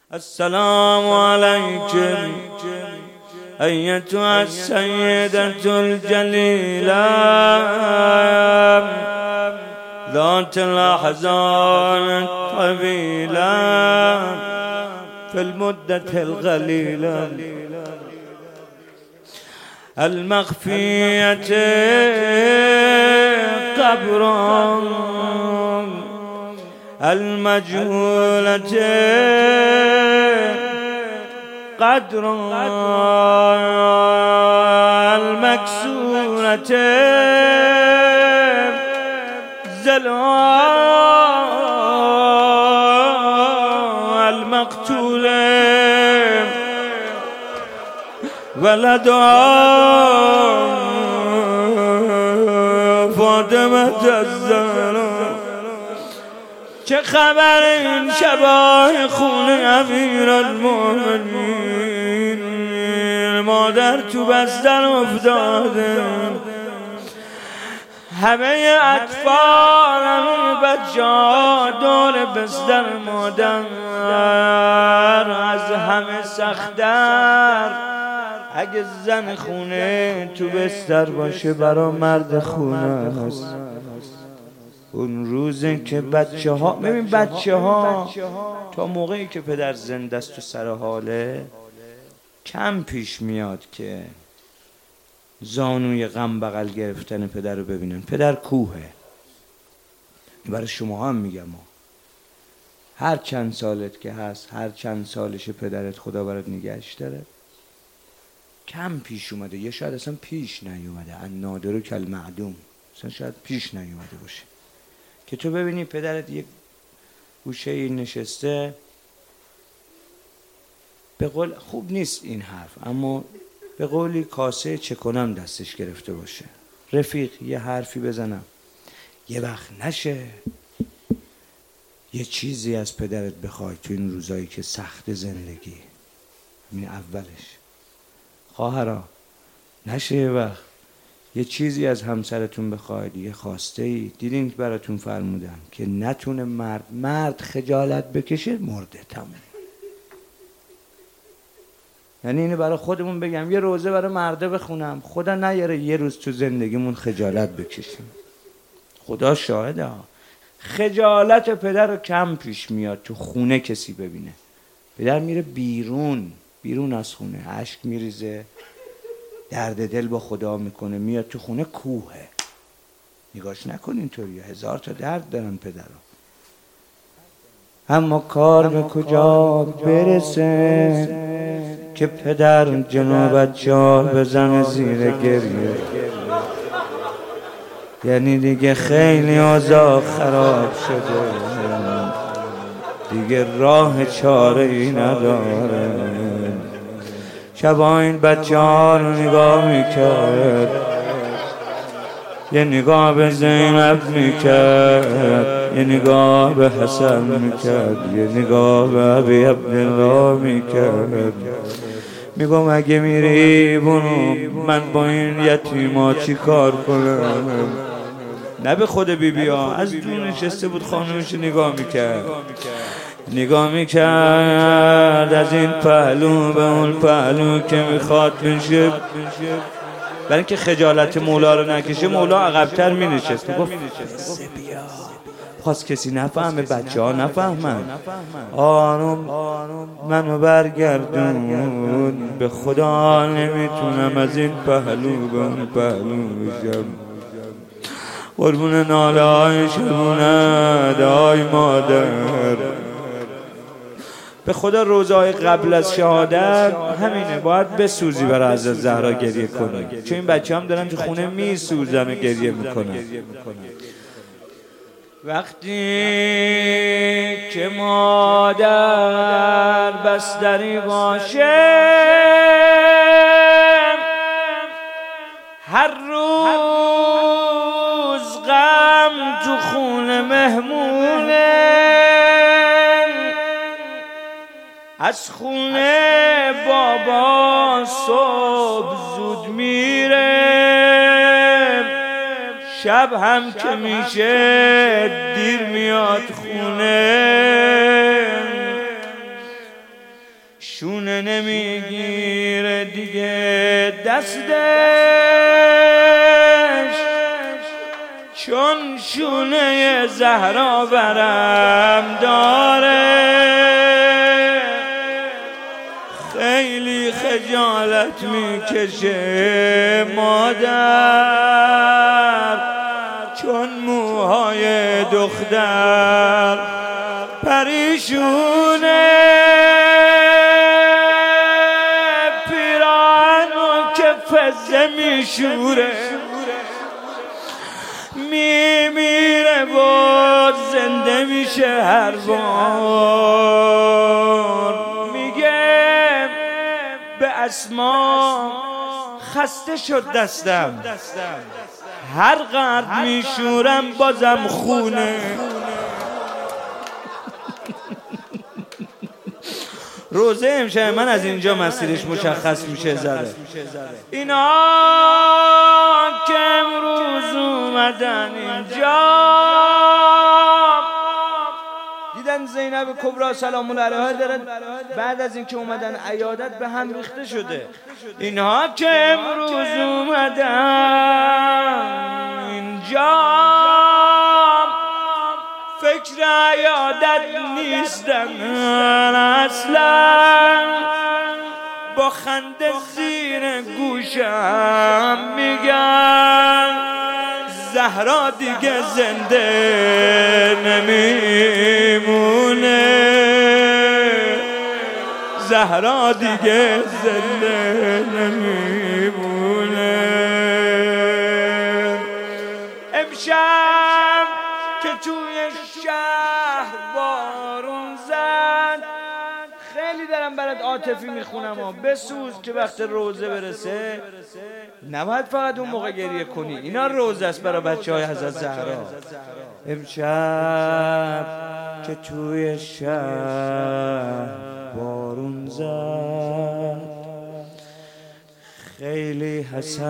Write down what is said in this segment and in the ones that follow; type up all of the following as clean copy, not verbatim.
السلام عليكم أيتها السيدة الجليلة ذات الأحزان الطويلة في المدة القليلة المخفية قبر المجهولة قدر المكسورة زلوى المقتولة ولدها فاطمة الزهراء. چه خبر این شبای خون امیرالمومنین؟ مادر تو بستر افتاده، همه اطفال همه بچه ها دور بستر مادر، از همه سخت‌تر اگه زن خونه تو بستر باشه برا مرد خونه هست. اون روزی که بچه ها، ببین بچه ها تا موقعی که پدر زنده است تو سر حاله کم پیش میاد که زانوی غم بغل گرفتن پدر رو ببینن. پدر کوهه. برای شما هم میگم هر چند سالت که هست، هر چند سالش پدرت خدا برات نگهش داره، کم پیش اومده، یا شاید اصلا پیش نیومده، النادر کالمعدوم، اصلا شاید پیش نیومده باشه که تو ببینی پدرت یک گوشه ای نشسته. به قول خوب نیست این حرف، اما به قولی کاسه چه کنم دستش گرفته باشه. رفیق یه حرفی بزنم، یه وقت نشه یه چیزی از پدرت بخوای تو این روزایی که سخت زندگی، این اولش. خواهرا نشه یه وقت یه چیزی از همسرتون بخواید، یه خواسته ای. دیدین که براتون فرمودم که نتونه مرد خجالت بکشه، مرده، تموم. یعنی اینو برای خودمون بگم، یه روزه برای مرده بخونم، خدا نیاره یه روز تو زندگیمون خجالت بکشیم. خدا شاهده ها، خجالت پدر رو کم پیش میاد تو خونه کسی ببینه. پدر میره بیرون از خونه، اشک میریزه، درد دل با خدا میکنه، میاد تو خونه کوهه. نگاش نکن اینطوری، هزار تا درد دارن پدرها. اما کار به کجا برسه که پدر جلو بچه‌ها بزنه زیر گریه؟ یعنی دیگه خیلی اوضاع خراب شده، دیگه راه چاره ای نداره. شبا این بچه ها رو نگاه میکرد، یه نگاه به زینب میکرد، یه نگاه به حسن میکرد، یه نگاه به ابی عبدالله میکرد. میگم اگه میری برو، من با این یتیما چی کار کنم؟ نه به خود بیبی ها، از دور نشسته بود خانومش نگاه میکرد از این پهلو به اون پهلو که میخواد بشه، برای اینکه خجالت مولا رو نکشه. مولا عقب‌تر مینشست، میگفت بیا، خواست کسی نفهمه، بچه ها نفهمن. آروم منو برگردون، به خدا نمیتونم از این پهلو به اون پهلو بشم. قربون ناله های شبونه های مادر. به خدا روزهای قبل از شهادت همینه، باید بسوزی برای حضرت زهرا گریه کنی، چون این بچه هم دارن تو خونه میسوزن و گریه میکنن. وقتی که مادر بستری باشه، هر روز غم تو خونه مهمونه، از خونه بابا صبح زود میره، شب هم که میشه دیر میاد خونه. شونه نمیگیره دیگه دستش، چون شونه زهرا برم داره. خیلی خجالت میکشه مادر، چون موهای دختر پریشونه. پیراهنو که فزه میشوره، میمیره باز زنده میشه هر بار. میگه به اسما خسته شد دستم، هر قدر میشورم بازم خونه. روزه امشب من از اینجا مسیرش مشخص میشه ذره. اینا که امروز اومدن اینجا دیدن زینب کبرا سلام الله علیها دارن، بعد از اینکه اومدن عیادت به هم ریخته شده. اینها که امروز اومدن اینجا فکر عیادت نیستن اصلا، با خنده زیر گوشم میگن زهرا دیگه زنده نمیمونه، زهرا دیگه زنده نمیمونه. امشب که توی شهر بارون زد، خیلی دارم برات عاطفی میخونم ها، بسوز که وقت روزه برسه نباید فقط اون موقع گریه کنی. اینا روزه است برای بچه های حضرت زهرا. امشب که توی شهر بارون زد، خیلی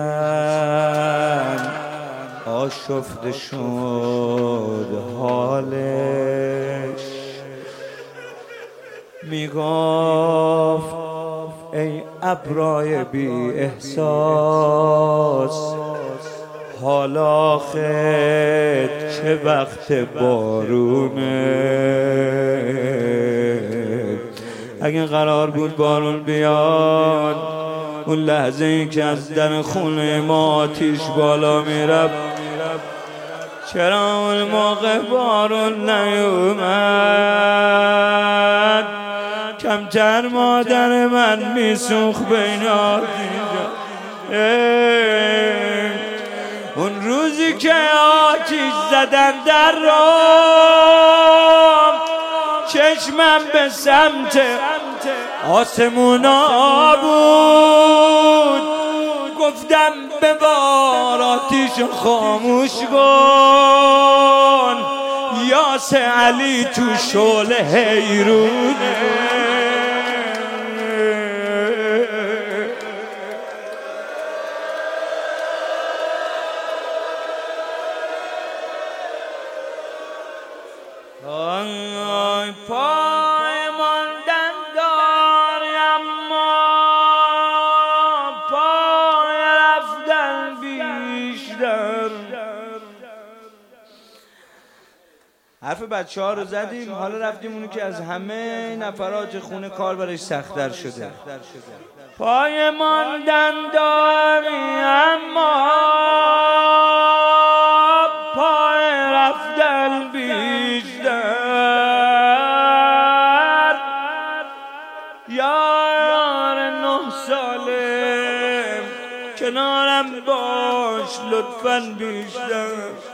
حسن آشفته شد حالش. میگفت ای ابرای بی احساس، حالا خد چه وقت بارونه. اگه قرار بود بارون بیاد، اون لحظه ای که از در خونه ما آتیش بالا میرفت، چرا اون موقع بارون نیومد؟ کمتر مادر من میسوخ بین آتیشا. اون روزی که آتیش زدن در راه، چشمم به سمت آسمونا بود، گفتم ببار آتیش خاموش کن، یاس علی تو شعله حیرونه. پای ماندن داری اما پای رفتن بیشتر. حرف بچه ها رو زدیم، حالا رفتیم اونو که از همه نفرات خونه کار برش سخت‌تر شده. پای ماندن داری اما پای رفتن بیشتر. یار 9 ساله کنارم باش لطفاً بیشتر.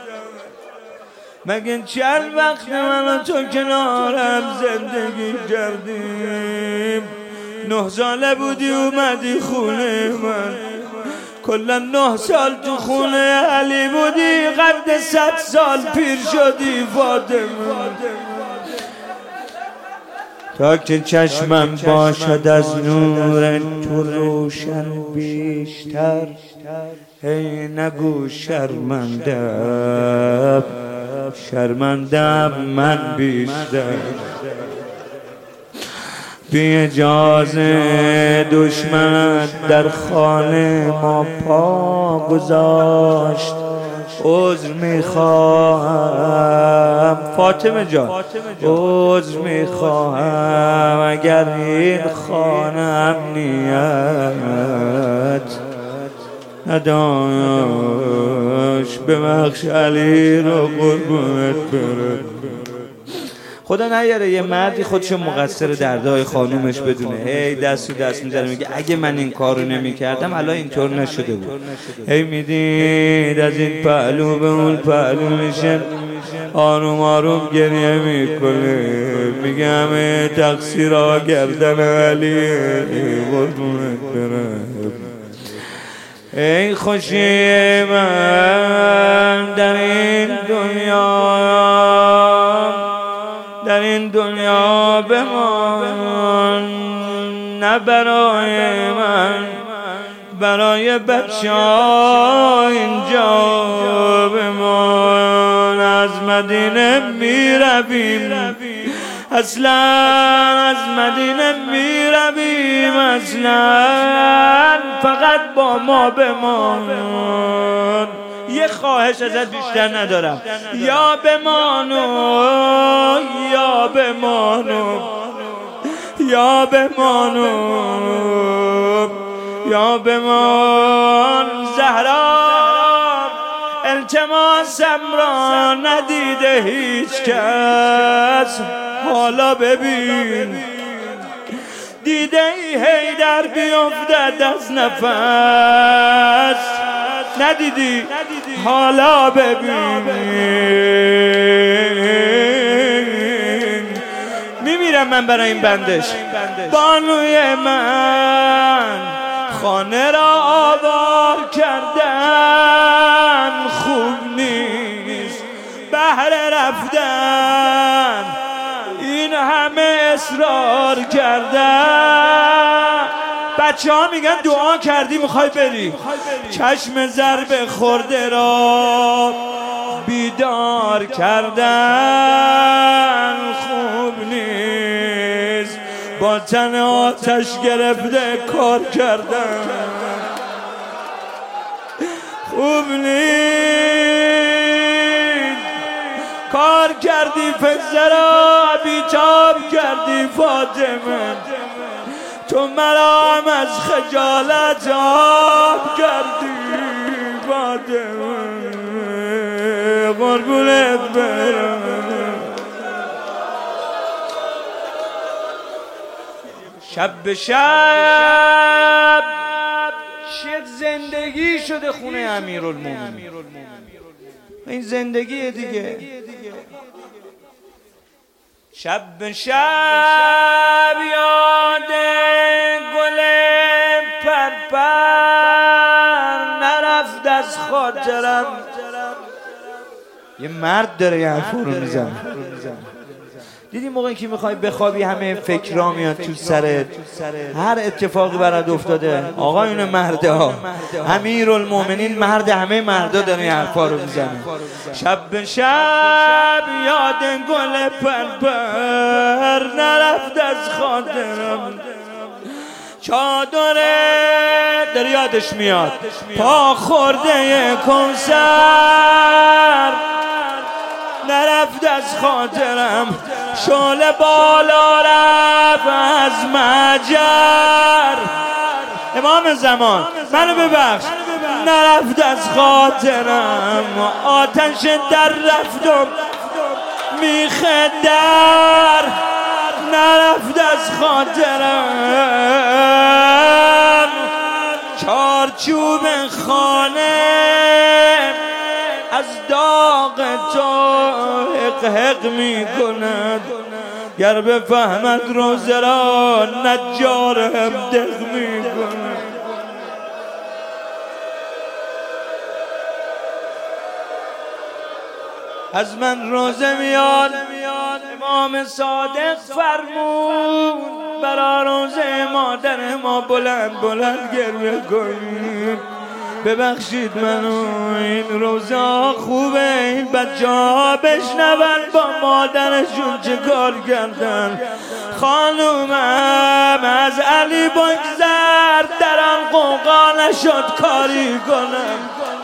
مگه چند وقت من و تو کنارم زندگی کردیم؟ 9 ساله بودی اومدی خونه من، کلا 9 سال تو خونه علی بودی، قد 100 سال پیر شدی فاطمه. تا که چشمم باشد از نور تو روشن بیشتر، هی نگو شرمندم، شرمندم من بیشتر. بی اجازه دشمن در خانه ما پا گذاشت. عذر میخواهم فاطمه جان، عذر میخواهم اگر این خانه امنیت نداشت. ببخش علی رو قربونت برم. خدا نیاره یه مردی خودشو مقصر دردهای خانومش بدونه، هی دست رو دست میزنه میگه اگه من این کارو نمیکردم الان اینطور نشده بود. هی میدید از این پهلو به اون پهلو میشه، آروم آروم گریه میکنه، میگه همه تقصیرها گردن علی قربونت برم. ای خوشی من در این دنیا بمان، نه برای من، برای بچه ها اینجا بمان. از مدینه میرویم، اصلا از مدینه میرویم، اصلا فقط با ما بمان. یه خواهش ازت بیشتر ندارم، یا بمانو یا بمانو یا بمانو یا بمان. زهرا التماسم را ندیده هیچ کس، حالا ببین دیده ای حیدر بیفتد از نفس، ندیدی حالا ببین. میمیرم من برای این بندش. بانوی من خانه را آوار کردن، خوب نیست بهر رفتن این همه اصرار کردن. بچه ها میگن دعا کردی میخوای بری، چشم ضربه خورده را بیدار کردن، خوب نیست با تن آتش گرفته کار کردن، خوب نیست. کار کردی فزرا بیتاب کردی فاطمه، تو مرام از خجالت آب کردی فاطمه، قربونت برم. شب به شب شیخ زندگی شده خونه امیرالمومنین. این زندگی دیگه. شب به شب یاد گل پرپر نرفت از خاطرم. یه مرد داره یه حرفو رو میزنه. دیدی موقعی که میخوای بخوابی همه فکرها میاد تو سرت، هر اتفاقی برات افتاده. آقا این مرده ها، امیرالمومنین مرد همه مردا داره این حرفا رو میزنه. شب به شب یاد گل پرپر نرفت از خاطرم، چادره داره یادش میاد، پا خورده کوثر نرفت از خاطرم، شعله بالا رفت از مجر. امام زمان منو ببخش، نرفت از خاطرم، آتش در رفتم میخه در نرفت از خاطرم، چارچوب خانه از داغ تو حق حق می کند، گر بفهمد روزه را نجار هم دق می کند. از من روزه میاد، امام صادق فرمود برا روزه مادر ما بلند بلند گریه کنیم. ببخشید منو، این روزا خوبه این بچه ها بشنون با مادرشون چه کار کردن. خانومم از علی بگذر، در آن قوقا نشد کاری کنم.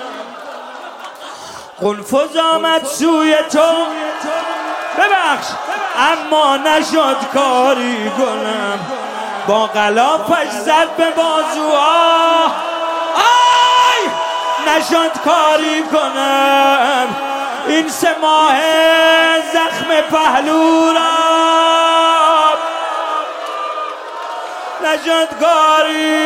قنفذ آمد سوی تو ببخش اما نشد کاری کنم. با غلافش زد به بازوها، آی نشد کاری کنم. این 3 ماه زخم پهلو را نشد کاری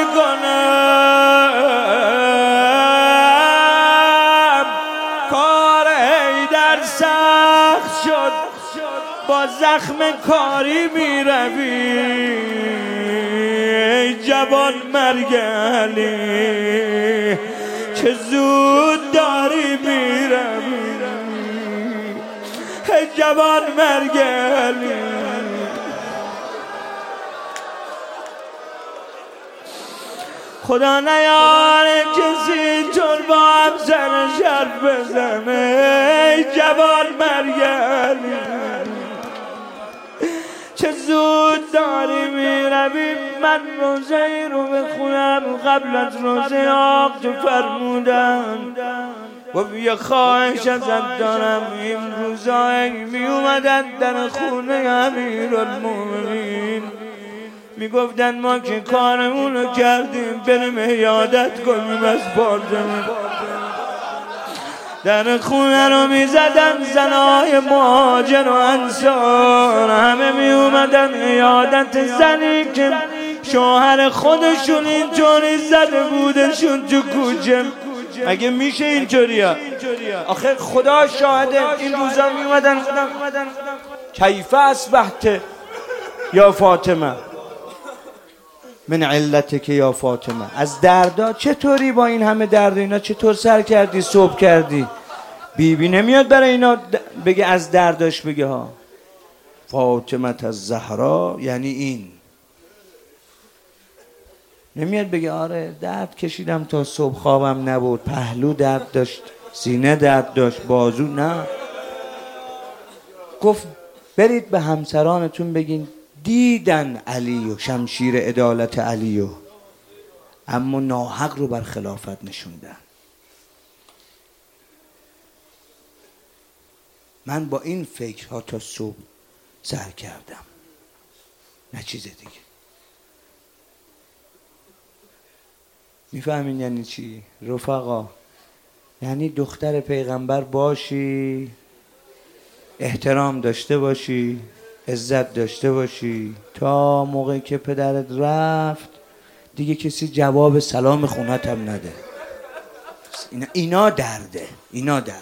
کنم. کار حیدر سخت شد، با زخم کاری می روی. ای جوان مرگ علی چه زود داری می روی. ای جوان مرگ علی. خدا نیاره کسی طور با هم سر شرف بزنه. ای جوان مرگ علی چه زود داری میروی. من روزه رو بخونم قبل از روزه آقا فرمودن و یه خواهش ازت دارم. این روزایی می اومدن در خونه امیرالمومنین میگفتن ما که کارمونو کردیم بریم عیادت کنیم از فاطمه. در خونه رو میزدن زنای مهاجر و انصار، همه می اومدن عیادت زنی که شوهر خودشون اینطوری زده بودشون تو کوچه. مگه میشه اینطوریا؟ آخه خدا شاهده این روزا می اومدن کیف اصبحت یا فاطمه من علتک یا فاطمه. از دردا چطوری با این همه درد اینا چطور سر کردی صبح کردی؟ بیبی نمیاد برای اینا بگه از درداش بگه ها. فاطمه از زهرا یعنی این نمیاد بگه آره درد کشیدم تا صبح خوابم نبود، پهلو درد داشت، سینه درد داشت، بازو. نه، گفت برید به همسرانتون بگین دیدن علیو، شمشیر عدالت علیو، اما ناحق رو بر خلافت نشوندن. من با این فکرها تا صبح سر کردم، نه چیز دیگه. میفهمین یعنی چی رفقا؟ یعنی دختر پیغمبر باشی، احترام داشته باشی، عزت داشته باشی، تا موقعی که پدرت رفت دیگه کسی جواب سلام خونت هم نده. اینا درده، اینا درد.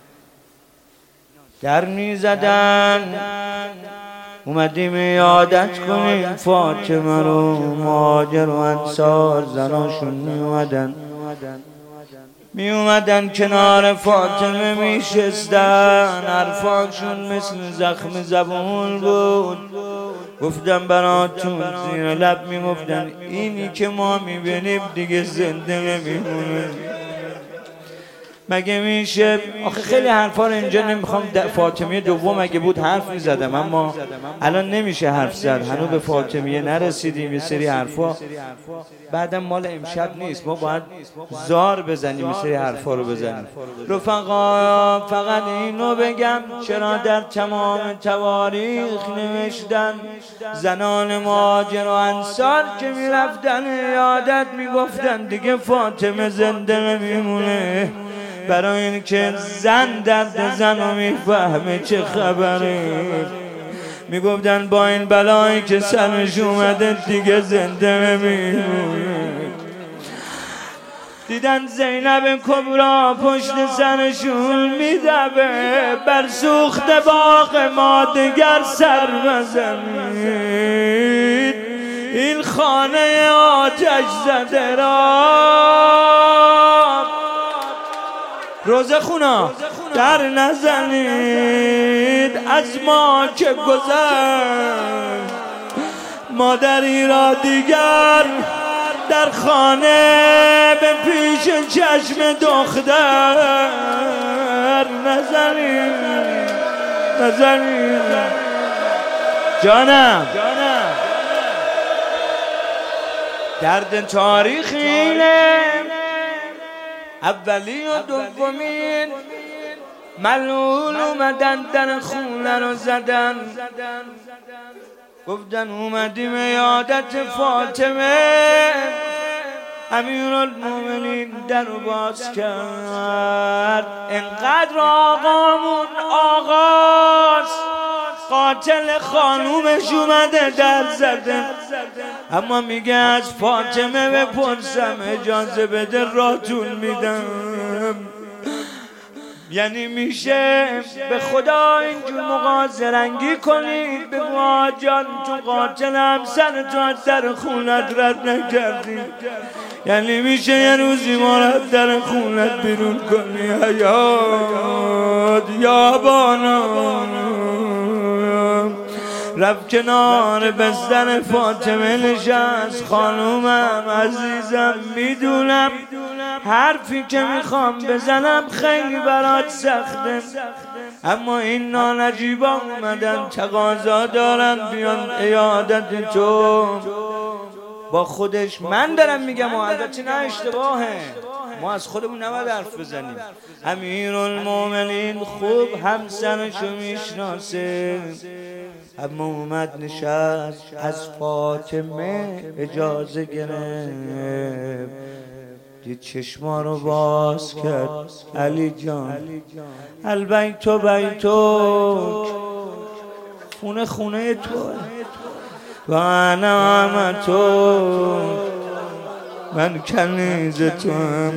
در میزدن اومدیم عیادت کنیم فاطمه رو. مهاجر و انصار زناشون می اومدن کنار فاطمه میشستن، حرفاشون مثل زخم زبون بود. گفتم براتون زیر لب میگفتن اینی که ما میبینیم دیگه زنده نمیمونه. مگه میشه؟ آخه خیلی حرفا رو اینجا نمیخوام. فاطمه دوم اگه بود حرف میزدم، اما الان نمیشه حرف زد، هنوز به فاطمه نرسیدیم. یه سری حرفا بعدم مال امشب نیست، ما باید زار بزنیم یه سری حرفا رو بزنیم. رفقا فقط اینو بگم، چرا در تمام تواریخ نوشتن زنان مهاجر و انصار که میرفتن عیادت میگفتن دیگه فاطمه زنده نمیمونه؟ برای این که زن درد زن رو میفهمه چه خبره. میگفتن با این بلایی که سرش اومده دیگه زنده نمیمونه. دیدن زینب کبرا پشت سرشون میدوه، بر سوخت باغ ما دیگر سر بزنید، این خانه آتش زده را روزه خونا در نزنید. از ما که گذشت مادری را دیگر در خانه به پیش چشم دختر نزنی جانم درد تاریخ اینه اولی و دومین ملعون اومدن در خونه رو زدن گفتن اومدیم عیادت فاطمه امیرالمومنین در رو باز کرد انقدر آقامون آغاست قاتل خانومش اومده در زده اما میگه از فاطمه بپرسم اجازه بده راتون میدم یعنی میشه به خدا اینجور مغازرنگی کنید بگو آجان تو قاتل همسر تو از در خونت رد نکردی یعنی میشه یه روزی ما را از در خونت بیرون کنی حیات یا بانا رفت کنار بستر فاطمه نشست خانومم عزیزم میدونم حرفی که میخوام بزنم خیلی برات سخته اما این نانجیبا اومدن تقاضا دارن بیان عیادت تو با خودش من دارم میگم البته نه اشتباهه ما از خودمون نباید حرف بزنیم امیرالمومنین خوب همسرشو میشناسه اما اومد نشست از فاطمه اجازه گرفت دید چشما رو باز کرد علی جان البیت و بیتک خونه تو و انا تو من کنیز تو هم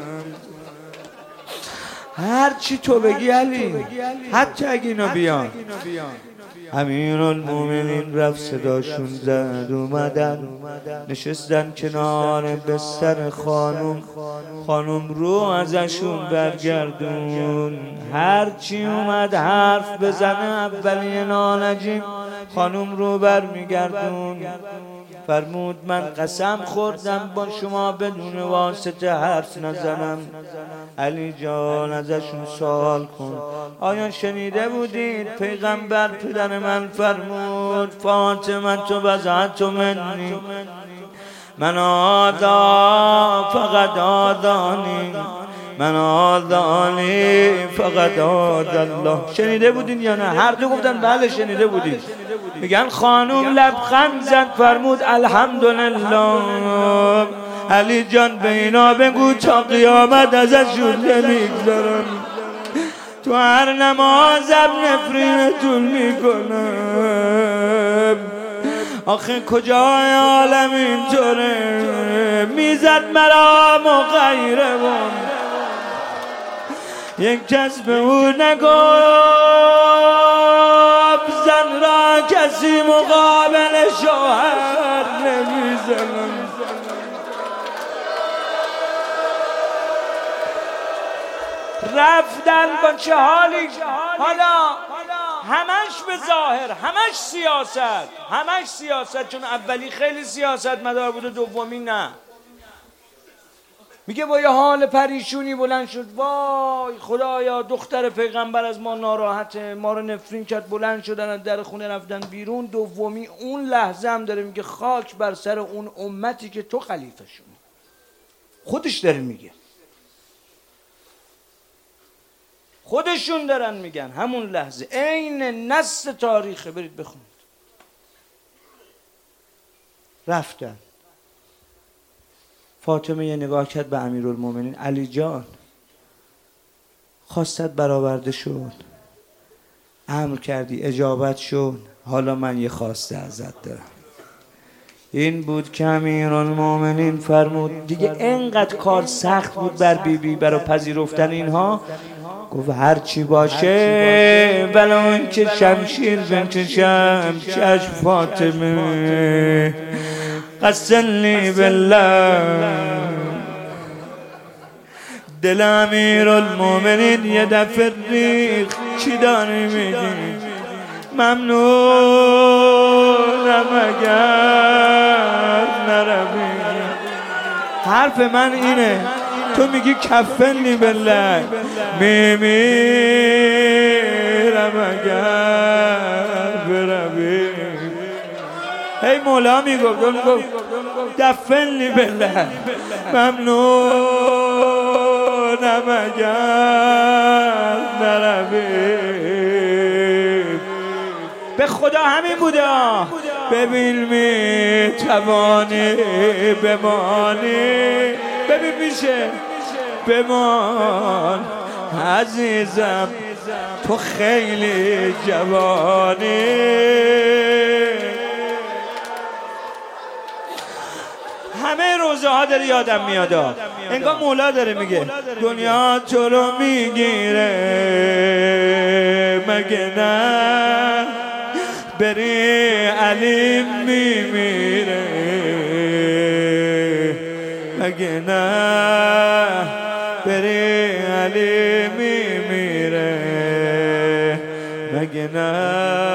هر چی تو بگی علی حتی اگه اینا بیان امیرالمومنین رفت صداشون زد اومدن نشستن کنار بستر خانم رو ازشون برگردون هرچی اومد حرف بزنه اولی نانجیم خانم رو برمیگردون فرمود من قسم خوردم با شما بدون واسطه حرف نزنم علی جان ازشون سوال کن آیا شنیده بودید پیغمبر پدر من فرمود فاطمه تو بزعت منی من آذا فقط آذانی من آذانی فقط آذ الله شنیده بودین یا نه؟ هر دو گفتن بله شنیده بودیم میگن خانوم لبخند زد فرمود الحمدلله علی جان به اینا بگو تا قیامت ازشون نمیگذارم تو هر نمازم نفرینتون میکنم آخه کجای عالم اینطوره میزد مرا مغیرمون یک کس به او نگفت زن را کسی مقابل شوهر نمیزنم رفتن با چه حالی حالا همش به ظاهر همش سیاست چون اولی خیلی سیاست مدار بود و دومی نه میگه با یه حال پریشونی بلند شد وای خدایا دختر پیغمبر از ما ناراحته ما رو نفرین کرد بلند شدن در خونه رفتن بیرون دومی اون لحظه هم داره میگه خاک بر سر اون امتی که تو خلیفه‌شون خودش داره میگه خودشون دارن میگن همون لحظه عین نص تاریخه برید بخونید رفتن فاطمه یه نگاه کرد به امیرالمومنین علی جان خواستت برآورده شد امر کردی اجابت شد حالا من یه خواسته ازت دارم این بود که امیرالمومنین فرمود دیگه انقدر کار سخت بود بر بیبی برای پذیرفتن اینها گفت هر چی باشه ولو این که شمشیر بکشم چشم فاطمه قسلی بالله دل امیرالمومنین یه دفعه ریخ چی داری میگی ممنونم اگر نروی حرف من اینه، تو میگی کفنی بالله، میمیرم اگر بروی. هی مولا میگفت دفنی بالله، ممنونم اگر نروی. به خدا همین بوده. ببین میتوانی بمانی، ببین میشه بمان عزیزم، تو خیلی جوانی. همه روزه ها داره یادم میاد، انگار مولا داره میگه دنیا تو رو میگیره مگه نه، بری علی میمیره مگه نه، بری علی میمیره مگه نه.